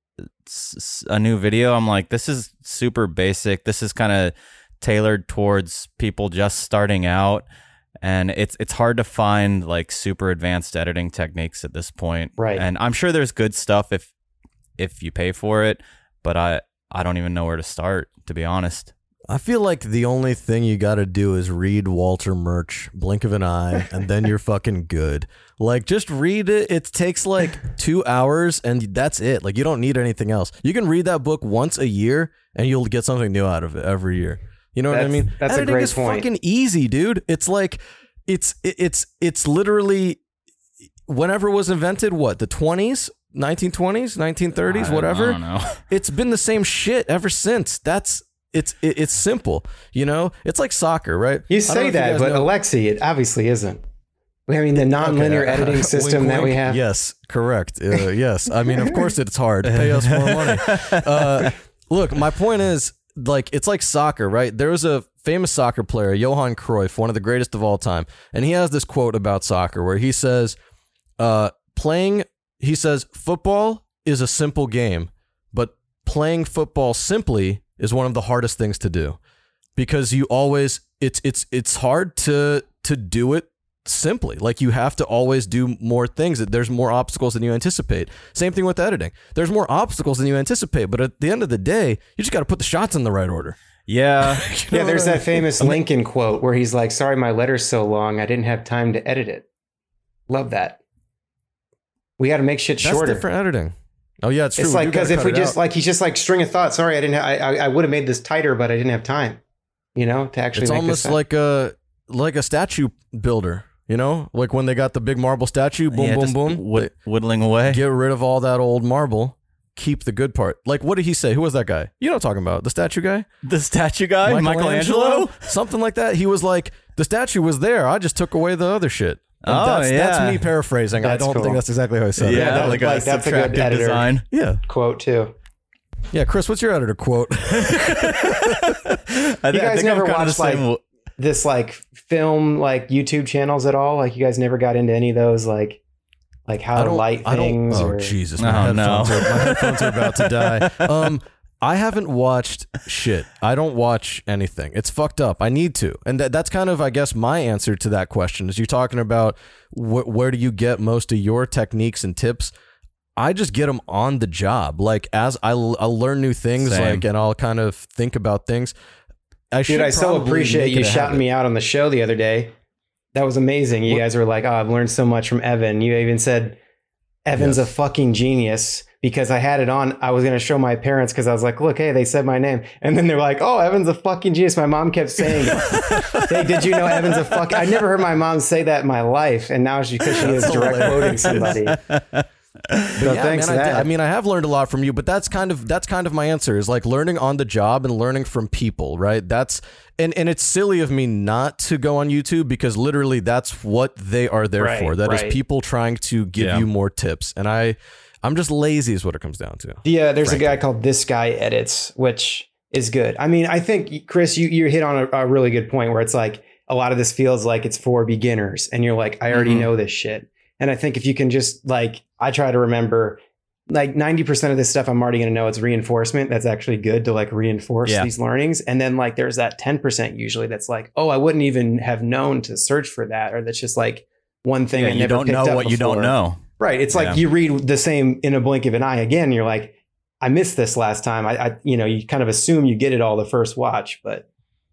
a new video, I'm like, this is super basic. This is kind of tailored towards people just starting out. And it's hard to find like super advanced editing techniques at this point. Right. And I'm sure there's good stuff if you pay for it, but I don't even know where to start, to be honest. I feel like the only thing you got to do is read Walter Murch, blink of an eye, and then you're fucking good. Like, just read it. It takes like 2 hours, and that's it. Like, you don't need anything else. You can read that book once a year, and you'll get something new out of it every year. You know what I mean? That's Editing a great is point. Fucking easy, dude. It's like, it's literally, whenever it was invented, what, the 20s? 1920s, 1930s, whatever. I don't know. It's been the same shit ever since. It's simple, you know. It's like soccer, right? You say that, but Alexi, it obviously isn't. I mean, the non-linear editing system that we have. Yes, correct. Yes, I mean, of course it's hard. Pay us more money. Look, my point is, like, it's like soccer, right? There was a famous soccer player, Johan Cruyff, one of the greatest of all time, and he has this quote about soccer where he says, He says, football is a simple game, but playing football simply is one of the hardest things to do, because you always, it's hard to do it simply. Like, you have to always do more things. There's more obstacles than you anticipate. Same thing with editing. There's more obstacles than you anticipate, but at the end of the day, you just got to put the shots in the right order. Yeah. Yeah, there's that famous Lincoln quote where he's like, sorry, my letter's so long, I didn't have time to edit it. Love that. We got to make shit shorter. That's different editing. Oh yeah, it's true. It's like, because if we just like, he's just like string of thought. Sorry, I didn't. I would have made this tighter, but I didn't have time. You know, to actually. It's make almost this like a statue builder. You know, like when they got the big marble statue, boom, boom, boom, whittling away. Get rid of all that old marble. Keep the good part. Like, what did he say? Who was that guy? You know what I'm talking about? The statue guy? The statue guy? Michelangelo? Something like that. He was like, the statue was there. I just took away the other shit. And that's me paraphrasing. I don't think that's exacyly how I said it. Yeah, like a that's a good editor design. Yeah. Quote too. Yeah, Chris, what's your editor quote? You guys never watched like this like film like YouTube channels at all? Like, you guys never got into any of those like how to light things? Oh, Jesus. My headphones are about to die. I haven't watched shit. I don't watch anything. It's fucked up. I need to. And that's kind of, I guess, my answer to that question is, you're talking about where do you get most of your techniques and tips? I just get them on the job. Like, as I'll learn new things, like, and I'll kind of think about things. I so appreciate you shouting me out on the show the other day. That was amazing. You guys were like, oh, I've learned so much from Evan. You even said, Evan's a fucking genius. because I had it on. I was going to show my parents because I was like, look, hey, they said my name. And then they're like, oh, Evan's a fucking genius. My mom kept saying, hey, did you know Evan's a fucking... I never heard my mom say that in my life. And now because she is direct quoting somebody. So yeah, thanks man, to that. I mean, I have learned a lot from you, but that's kind of my answer is like learning on the job and learning from people, right? And it's silly of me not to go on YouTube because literally that's what they are there for. That is people trying to give you more tips. And I'm just lazy is what it comes down to. Yeah, there's a guy called This Guy Edits, which is good. I mean, I think, Chris, you hit on a really good point where it's like a lot of this feels like it's for beginners and you're like, I already know this shit. And I think if you can just like, I try to remember like 90% of this stuff I'm already going to know it's reinforcement. That's actually good to like reinforce these learnings. And then like there's that 10% usually that's like, oh, I wouldn't even have known to search for that. Or that's just like one thing I never don't picked know up what before. you don't know. Right. It's like you read the same in a blink of an eye again. You're like, I missed this last time. I you kind of assume you get it all the first watch, but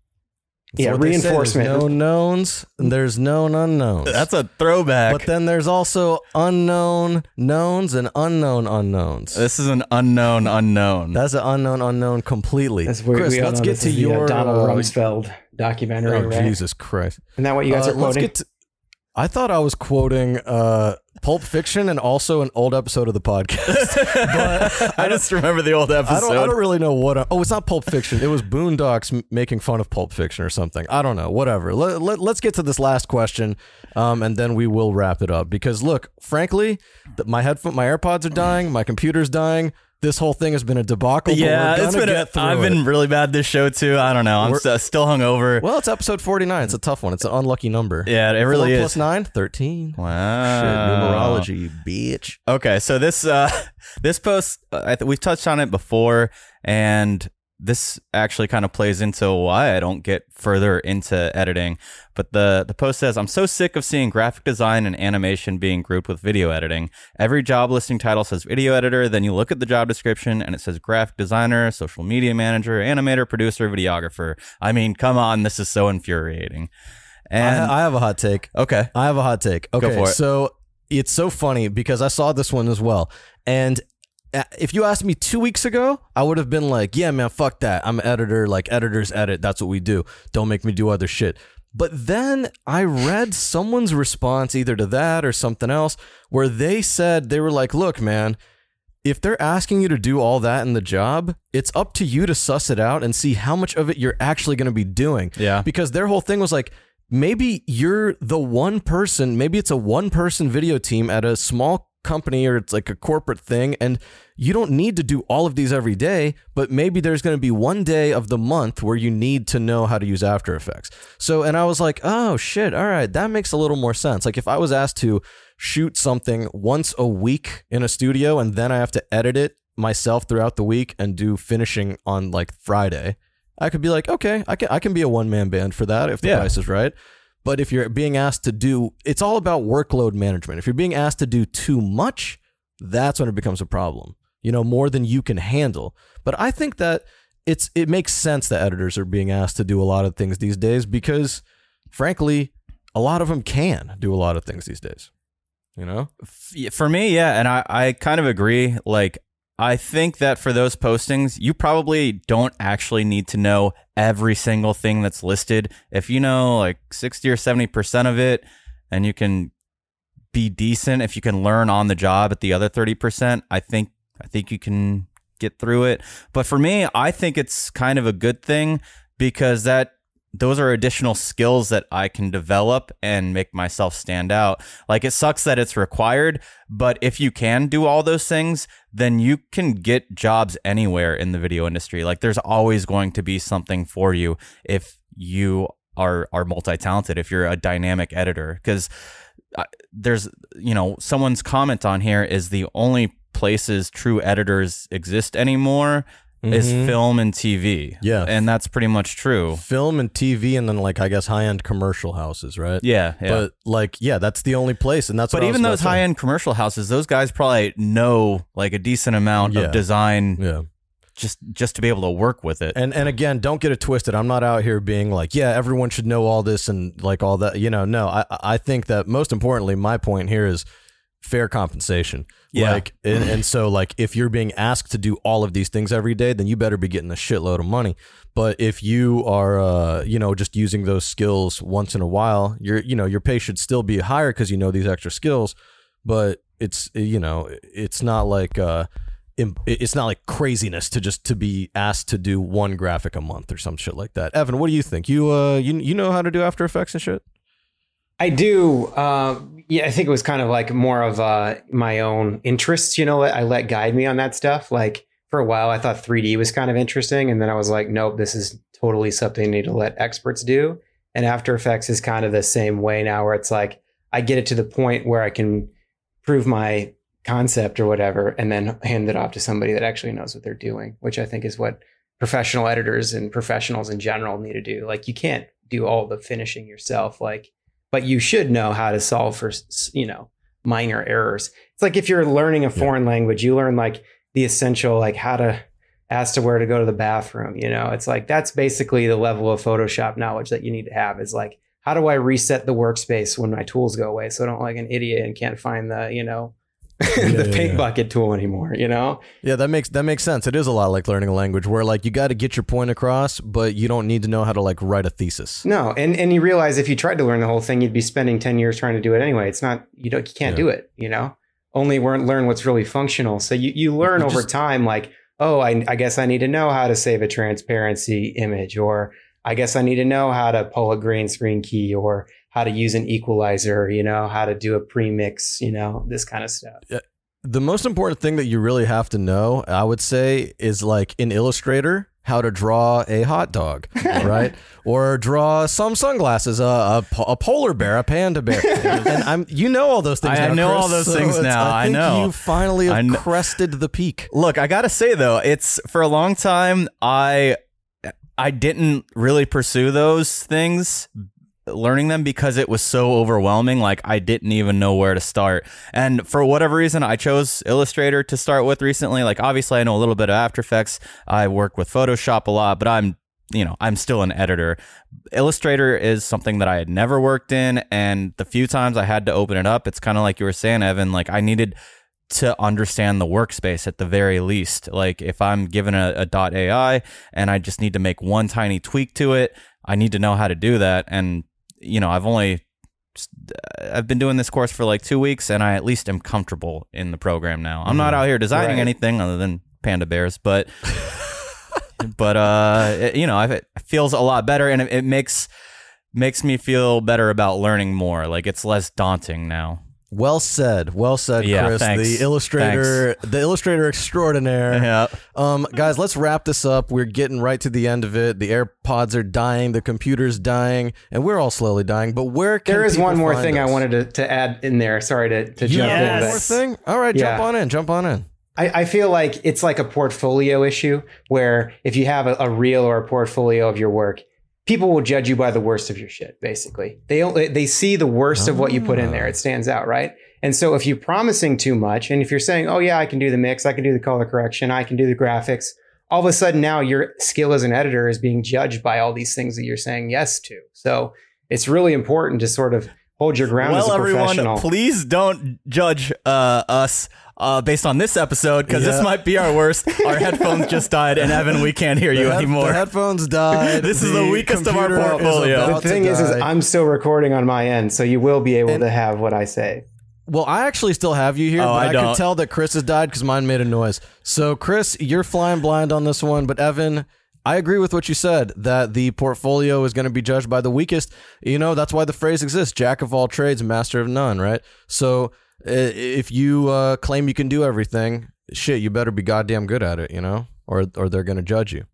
reinforcement. There's no knowns and there's known unknowns. That's a throwback. But then there's also unknown knowns and unknown unknowns. This is an unknown unknown. That's an unknown completely. That's where Chris, we let's get to your Donald Rumsfeld documentary. Oh, right? Jesus Christ. Isn't that what you guys are quoting? I thought I was quoting Pulp Fiction and also an old episode of the podcast. But I just remember the old episode. I don't really know what. It's not Pulp Fiction. It was Boondocks making fun of Pulp Fiction or something. I don't know. Whatever. Let's get to this last question, and then we will wrap it up. Because look, frankly, my AirPods are dying. My computer's dying. This whole thing has been a debacle. Yeah, but we're gonna I've been really bad this show too. I don't know. I'm still hungover. Well, it's episode 49. It's a tough one. It's an unlucky number. Yeah, it really 4 is. plus 9, 13. Wow. Shit, numerology, bitch. Okay, so this post, we've touched on it before, and this actually kind of plays into why I don't get further into editing. But the post says, I'm so sick of seeing graphic design and animation being grouped with video editing. Every job listing title says video editor, then you look at the job description and it says graphic designer, social media manager, animator, producer, videographer. I mean, come on, this is so infuriating. And I have a hot take. Okay. I have a hot take. Okay, Go for it. So it's so funny because I saw this one as well. And if you asked me 2 weeks ago, I would have been like, yeah, man, fuck that. I'm an editor. Like, editors edit. That's what we do. Don't make me do other shit. But then I read someone's response either to that or something else where they said, they were like, look, man, if they're asking you to do all that in the job, it's up to you to suss it out and see how much of it you're actually going to be doing. Yeah. Because their whole thing was like, maybe you're the one person, maybe it's a one-person video team at a small company or it's like a corporate thing and you don't need to do all of these every day, but maybe there's going to be one day of the month where you need to know how to use After Effects. So, and I was like, oh shit, all right, that makes a little more sense. Like if I was asked to shoot something once a week in a studio and then I have to edit it myself throughout the week and do finishing on like Friday, I could be like, okay, I can be a one-man band for that if the price is right. But if you're being asked to do, it's all about workload management. If you're being asked to do too much, that's when it becomes a problem, more than you can handle. But I think that it makes sense that editors are being asked to do a lot of things these days because, frankly, a lot of them can do a lot of things these days, For me, yeah, and I kind of agree. Like, I think that for those postings, you probably don't actually need to know every single thing that's listed. If you know like 60 or 70% of it and you can be decent, if you can learn on the job at the other 30%, I think you can get through it. But for me, I think it's kind of a good thing because those are additional skills that I can develop and make myself stand out. Like, it sucks that it's required, but if you can do all those things, then you can get jobs anywhere in the video industry. Like, there's always going to be something for you if you are multi-talented, if you're a dynamic editor. Because there's, someone's comment on here is the only places true editors exist anymore is film and TV. Yeah. And that's pretty much true. Film and TV and then like, I guess, high-end commercial houses, right? Yeah. But like, yeah, that's the only place. And that's But what even those high-end commercial houses, those guys probably know like a decent amount of design just to be able to work with it. And again, don't get it twisted. I'm not out here being like, yeah, everyone should know all this and like all that. No, I think that most importantly, my point here is fair compensation. Yeah. Like, and so like if you're being asked to do all of these things every day, then you better be getting a shitload of money. But if you are, just using those skills once in a while, your pay should still be higher because you know these extra skills. But it's not like it's not like craziness to be asked to do one graphic a month or some shit like that. Evan, what do you think? You know how to do After Effects and shit? I do. I think it was kind of like more of my own interests. I let guide me on that stuff. Like for a while, I thought 3D was kind of interesting. And then I was like, nope, this is totally something I need to let experts do. And After Effects is kind of the same way now, where it's like, I get it to the point where I can prove my concept or whatever, and then hand it off to somebody that actually knows what they're doing, which I think is what professional editors and professionals in general need to do. Like you can't do all the finishing yourself, but you should know how to solve for, minor errors. It's like if you're learning a foreign language, you learn like the essential, like how to ask to where to go to the bathroom. It's like, that's basically the level of Photoshop knowledge that you need to have, is like, how do I reset the workspace when my tools go away so I don't look like an idiot and can't find the, the paint bucket tool anymore, Yeah, that makes sense. It is a lot like learning a language where like you got to get your point across, but you don't need to know how to like write a thesis. No, and you realize if you tried to learn the whole thing, you'd be spending 10 years trying to do it anyway. It's not, you can't do it, Only learn what's really functional. So you learn over time, like, oh, I guess I need to know how to save a transparency image, or I guess I need to know how to pull a green screen key, or how to use an equalizer, how to do a pre-mix, this kind of stuff. The most important thing that you really have to know, I would say, is like in Illustrator, how to draw a hot dog, right? Or draw some sunglasses, a polar bear, a panda bear. And all those things. I know all those things now. I think know. You finally have crested the peak. Look, I got to say, though, it's for a long time, I didn't really pursue those things, learning them, because it was so overwhelming. Like I didn't even know where to start. And for whatever reason, I chose Illustrator to start with recently. Like obviously I know a little bit of After Effects. I work with Photoshop a lot, but I'm still an editor. Illustrator is something that I had never worked in. And the few times I had to open it up, it's kind of like you were saying, Evan, like I needed to understand the workspace at the very least. Like if I'm given a .ai and I just need to make one tiny tweak to it, I need to know how to do that. And I've been doing this course for like 2 weeks, and I at least am comfortable in the program now. I'm not out here designing anything other than panda bears, but it feels a lot better, and it makes me feel better about learning more. Like it's less daunting now. Well said, Yeah, Chris. thanks. The illustrator extraordinaire. Yeah. Guys, let's wrap this up. We're getting right to the end of it. The AirPods are dying, the computer's dying, and we're all slowly dying. But where can there is people one more find thing us? I wanted to add in there. Sorry to jump in. One more thing. All right, jump on in. I feel like it's like a portfolio issue, where if you have a reel or a portfolio of your work, people will judge you by the worst of your shit. Basically, they see the worst of what you put in there. It stands out, right? And so if you're promising too much, and if you're saying, oh yeah, I can do the mix, I can do the color correction, I can do the graphics, all of a sudden now your skill as an editor is being judged by all these things that you're saying yes to. So it's really important to sort of hold your ground as a professional. Everyone, please don't judge us based on this episode, because this might be our worst. Our headphones just died, and Evan, we can't hear you anymore. The headphones died. This is the weakest of our portfolio. The thing is I'm still recording on my end, so you will be able to have what I say. Well, I actually still have you here, but I could tell that Chris has died because mine made a noise. So, Chris, you're flying blind on this one, but Evan, I agree with what you said, that the portfolio is going to be judged by the weakest. That's why the phrase exists, jack of all trades, master of none, right? So if you claim you can do everything, shit, you better be goddamn good at it, or they're going to judge you.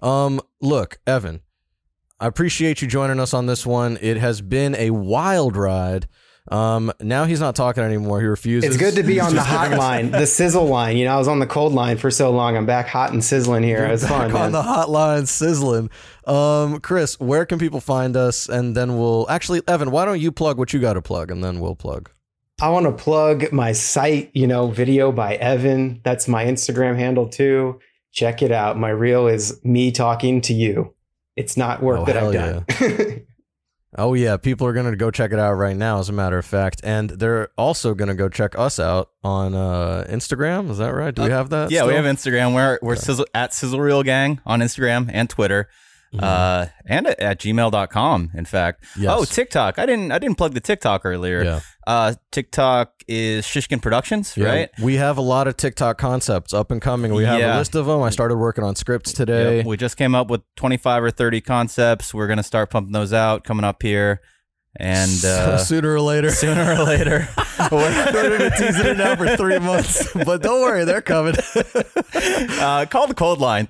Look, Evan, I appreciate you joining us on this one. It has been a wild ride. Now he's not talking anymore. He refuses. It's good to be on the hot line, the sizzle line. I was on the cold line for so long. I'm back hot and sizzling here. It was fun, man. On the hot line, sizzling. Chris, where can people find us? And then Evan, why don't you plug what you got to plug, and then we'll plug. I want to plug my site, Video by Evan. That's my Instagram handle too. Check it out. My reel is me talking to you. It's not work that I've done. Yeah. Oh, yeah. People are going to go check it out right now, as a matter of fact. And they're also going to go check us out on Instagram. Is that right? Do we have that? Yeah, still? we have Instagram. We're sizzle, at Sizzle Reel Gang on Instagram and Twitter. And at gmail.com, in fact. Yes. Oh, TikTok. I didn't plug the TikTok earlier. Yeah. TikTok is Shishkin Productions, right? We have a lot of TikTok concepts up and coming. We have a list of them. I started working on scripts today. Yep. We just came up with 25 or 30 concepts. We're going to start pumping those out coming up here. And sooner or later. We're going to tease it now for 3 months. But don't worry, they're coming. Call the cold line,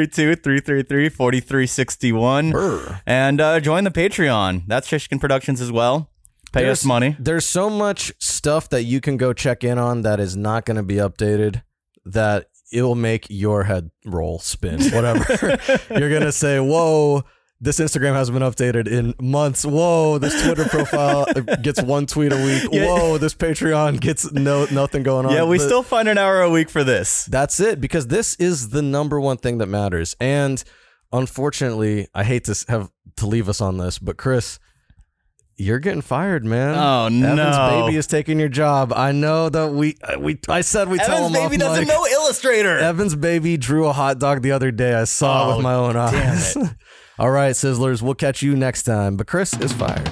332-333-4361. And join the Patreon. That's Shishkin Productions as well. Pay us money. There's so much stuff that you can go check in on that is not going to be updated that it will make your head roll, spin, whatever. You're going to say, whoa, this Instagram hasn't been updated in months. Whoa, this Twitter profile gets 1 tweet a week. Whoa, this Patreon gets nothing going on. Yeah, we still find an hour a week for this. That's it, because this is the number one thing that matters. And unfortunately, I hate to have to leave us on this, but Chris, you're getting fired, man. Oh, no. Evan's baby is taking your job. I know that I said we tell him off Evan's baby doesn't mic. know Illustrator. Evan's baby drew a hot dog the other day. I saw it with my own eyes. Damn it. All right, Sizzlers, we'll catch you next time. But Chris is fired.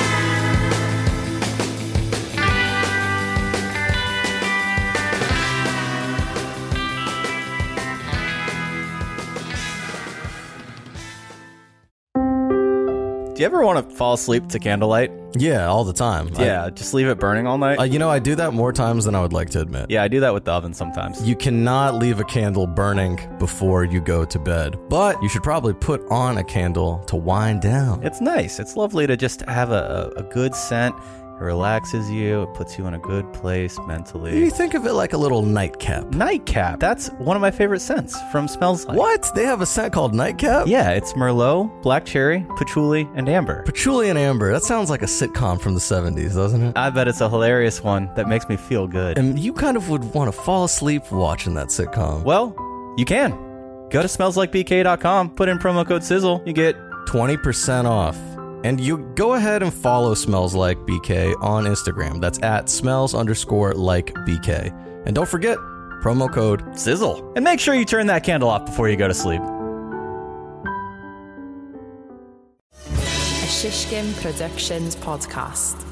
Do you ever want to fall asleep to candlelight? Yeah, all the time. Yeah, just leave it burning all night. I do that more times than I would like to admit. Yeah, I do that with the oven sometimes. You cannot leave a candle burning before you go to bed, but you should probably put on a candle to wind down. It's nice. It's lovely to just have a good scent. It relaxes you. It puts you in a good place mentally. You think of it like a little nightcap. Nightcap. That's one of my favorite scents from Smells Like. What? They have a scent called nightcap? Yeah, it's Merlot, black cherry, patchouli, and amber. Patchouli and amber. That sounds like a sitcom from the 70s, doesn't it? I bet it's a hilarious one that makes me feel good. And you kind of would want to fall asleep watching that sitcom. Well, you can. Go to smellslikebk.com, put in promo code Sizzle, you get 20% off. And you go ahead and follow Smells Like BK on Instagram. That's at smells_like_BK. And don't forget, promo code Sizzle. And make sure you turn that candle off before you go to sleep. A Shishkin Productions podcast.